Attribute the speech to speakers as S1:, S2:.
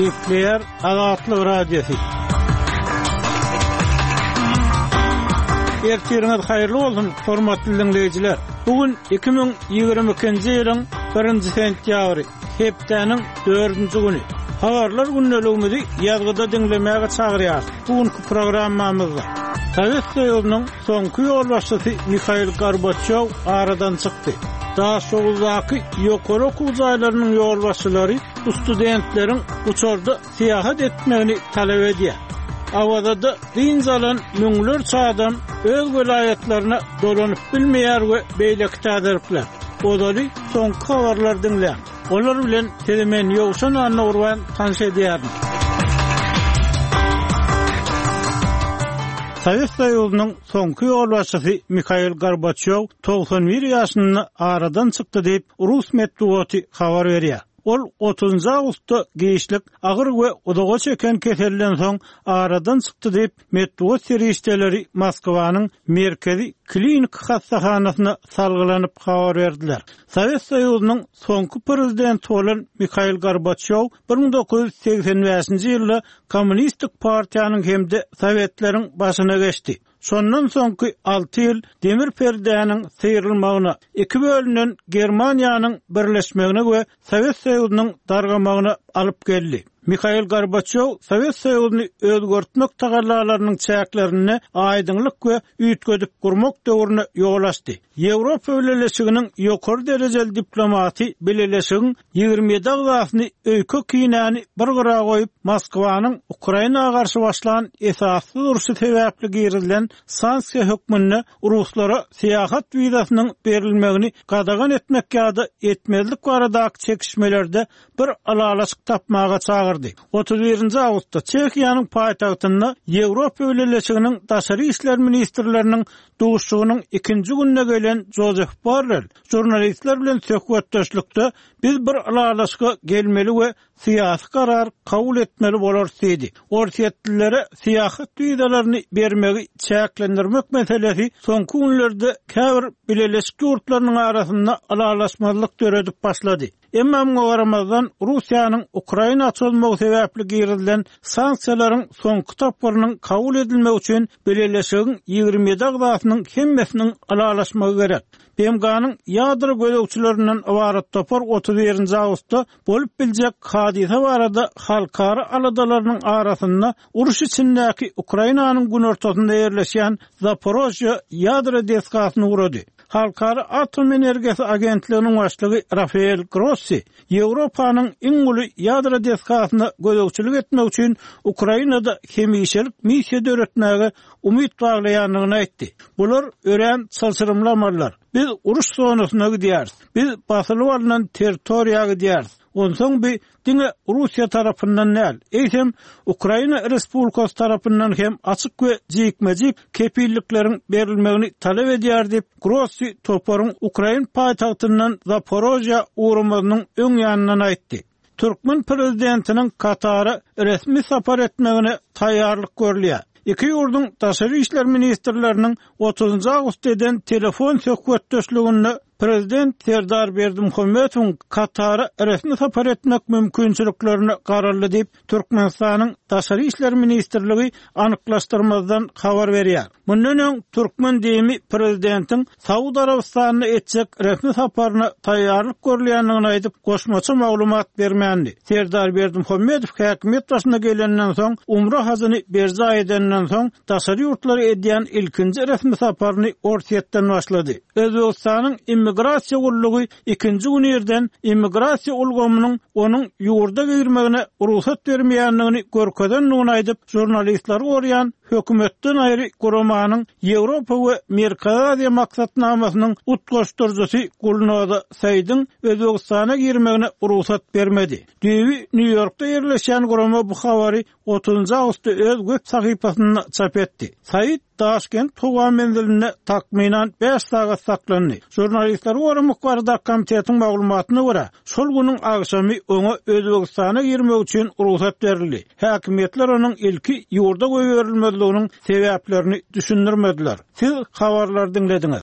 S1: Kepler Azatlyk Radiosu. Ertiriniz hayırlı olsun, hormatly dinleyijiler. Bugün 2022-nji ýylyň 1-nji sentýabry, hepdeniň 4-nji güni. Habarlar günneligimizi ýazgyda dinlemäge çagyrýar. Bugünkü programmamyzda Sovet Soýuzynyň soňky ýolbaşçysy Mikhail Gorbaçov aradan çykdy. Daha soňky ýokary okuw jaýlarynyň ýolbaşçylary bu studentleriň uçarda seýahat etmegini talap edýär. Awada da dinzalan müňlerçe adam öz welaýatlaryna dolanyp bilmeýär we beýleki täziripler. Olary soňky habarlar dinleýär. Olar bilen telemen ýogşan anna urwan tanış edýärmi? Sovet Soýuzynyň soňky ýolbaşçysy Mikhail Gorbaçov 91 ýaşynda aradan çykdy diýip Rus medeniýeti habar berýär. Ol 30 awgustda geýişlik agyr we odaga çeken keselden soň aradan çykdy diýip medeniýet serişdeleri Moskwanyň merkezi klinik hastahanasyna salgylanyp habar berdiler. Sovet Soýuzynyň soňky prezidenti bolan Mikhail Gorbaçov 1985-nji ýylda Kommunistik partiýanyň hemde Sowetleriň başyna geçdi. Sondan soňky 6 ýyl demir perdäniň seýrilmagyna, iki bölünen Germaniýanyň birleşmegine we Sovet Soýuzynyň dargamagyna alyp geldi. Mikhail Gorbaçov Sovet Soýuzyny özgörtmek tagallalarynyň çäklerini aýdynlyk we üýtgedip gurmak döwrüne ýolaşdy. Ýewropa Birleşiginiň ýokary derejeli diplomaty Birleşigiň 27 agzasyny öýkü kinäni bir gyra goýup Moskwanyň Ukrainaga garşy başlanan esasly duruşy sebäpli girilen sanksiýa hökmüne Ruslara seýahat wizasynyň berilmegini gadagan etmek ýa-da etmezlik baradaky çekişmelerde bir alalaşyk tapmaga çağırdy. 31-nji awgustda Çekiýanyň paýtagtynda Ýewropa Birleşiginiň daşary işler ministrleriniň duguşugynyň 2-nji gününe gelen Joseph Borrell jurnalistler bilen söhbetdeşlikde biz bir alalaşyga gelmeli we syýasy karar kabul etmeli bolar diýdi. Ortiýetlilere syýahat wizalarını bermegi çäklendirmek meselesi soňky günlerde käbir Birleşik ýurtlarynyň arasynda alalaşmazlyk döredip başlady. Emma muňa garamazdan Russiýanyň Ukraina açylmagy sebäpli girilen sanksiýalaryň soňky tapmarynyň kabul edilmegi üçin Birleşigiň 27 agzasynyň hemmesiniň alalaşmagy gerek. BMG'nyň ýadro gözegçilerinden ibaret topar 31-nji awgustda bolup biljek hadisa barada halkara aladalarynyň arasynda uruş içindäki Ukrainanyň gün ortasynda ýerleşýän Zaporojye ýadro deskasyny urady. Halkara Atom Energiýasy Agentliginiň başlygy Rafael Grossi Ýewropanyň iň uly ýadro deskasyna gözegçilik etmek üçin Ukrainada hemişelik missiýa döretmäge umyt baglaýanlygyny aýtdy. Bular ören çylçyrymlamalar. Biz uruş zonasyna gidýäris. Biz basylyp alynan territoriýaga gidýäris. Onsoň bir diňe Russiýa tarapyndan näl, eýsem Ukraina Respublikasy tarapyndan hem açyk we jikmejik kepillikleriň berilmegini talap edýär diýip Grossi toparyň Ukraina paýtagtyndan Zaporojye uramagynyň öň ýanyndan aýtdy. Türkmen prezidentiniň Katara resmi sapar etmegine taýýarlyk görülýär. İki ýurduň daşary işler ministrleriniň 30 awgustda eden telefon söhbetdeşliginde Prezident Serdar Berdimuhammedowyň Katara resmi sapar etmek mümkinçiliklerini gararly diýip Türkmenistanyň daşary işler ministrligi anyklaşdyrmazdan habar berýär. Mundan öň Türkmen diýimi prezidentiň Saudi Arabistanyna etjek resmi saparyna taýýarlyk görülýändigini aýdyp goşmaça maglumat bermändi. Serdar Berdimuhammedow häkimet başyna gelenden soň umra hazyny berja edenden soň daşary ýurtlary edýän ilkinji resmi saparyny ortiýetden başlady. Özbegistanyň immigrasiýa gullugy 2-nji günýerden immigrasiýa ulgamynyň onuň ýurda girmegine ruhsat bermeýändigini görkezdenligini aýdyp jurnalistlary gorýan hökümetden aýry guramanyň Ýewropa we Merkezi Aziýa maksatnamasynyň utgaşdyrjysy Gulnada Saýdyň Özbegistana girmegine ruhsat bermedi. New Yorkda ýerleşen gurama bu habary 30 awgustda öz web sahypasyna çap etdi. Saýd Taşkent Tugan menziline takminan 5 sagat saklandy. Jurnalistler Guramak barada komitetiň maglumatyna görä, şol güniň agşamy oňa Özbegistana girmek üçin ruhsat berildi. Häkimetler onuň ilki ýurda goýurilmezliginiň sebäplerini düşündirmediler. Siz habarlar dinlediňiz.